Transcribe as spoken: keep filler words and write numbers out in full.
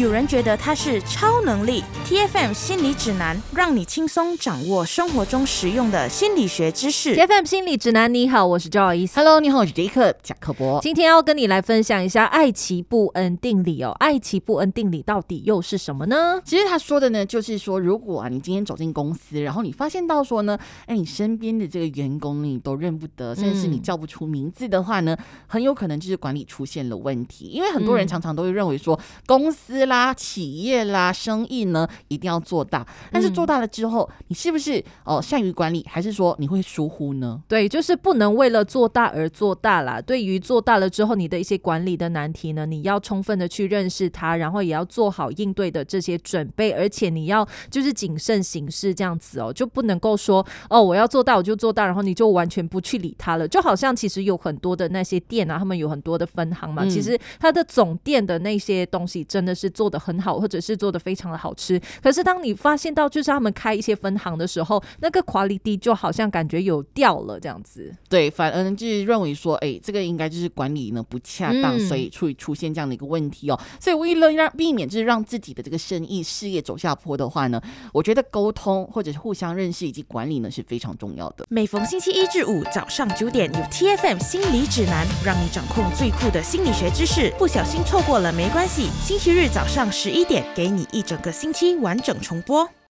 有人觉得它是超能力。 T F M 心理指南，让你轻松掌握生活中实用的心理学知识。 T F M 心理指南，你好，我是 Joyce。 Hello， 你好，我是 Jacob 贾克伯。 今天要跟你来分享一下艾奇布恩定理哦。艾奇布恩定理到底又是什么呢？ 其实他说的呢，就是说如果啊你今天走进公司，然后你发现到说呢，哎，你身边的这个员工你都认不得，甚至是你叫不出名字的话呢、嗯、很有可能就是管理出现了问题。因为很多人常常都会认为说、嗯、公司啦、企业啦、生意呢一定要做大，但是做大了之后、嗯、你是不是哦善于管理，还是说你会疏忽呢？ 对，就是不能为了做大而做大啦。对于做大了之后你的一些管理的难题呢，你要充分的去认识它，然后也要做好应对的这些准备，而且你要就是谨慎行事这样子哦，就不能够说哦我要做大我就做大，然后你就完全不去理它了。就好像其实有很多的那些店啊，他们有很多的分行嘛、嗯、其实它的总店的那些东西真的是做得很好，或者是做得非常的好吃，可是当你发现到就是他们开一些分行的时候，那个 quality 就好像感觉有掉了这样子。 对，反而就是认为说哎，这个应该就是管理呢不恰当、嗯、所以出出现这样的一个问题哦。所以为了让避免就是让自己的这个生意事业走下坡的话呢，我觉得沟通或者是互相认识以及管理呢是非常重要的。 每逢星期一至五早上九点，有 T F M 心理指南，让你掌控最酷的心理学知识。不小心错过了没关系，星期日早上十一点，给你一整个星期完整重播。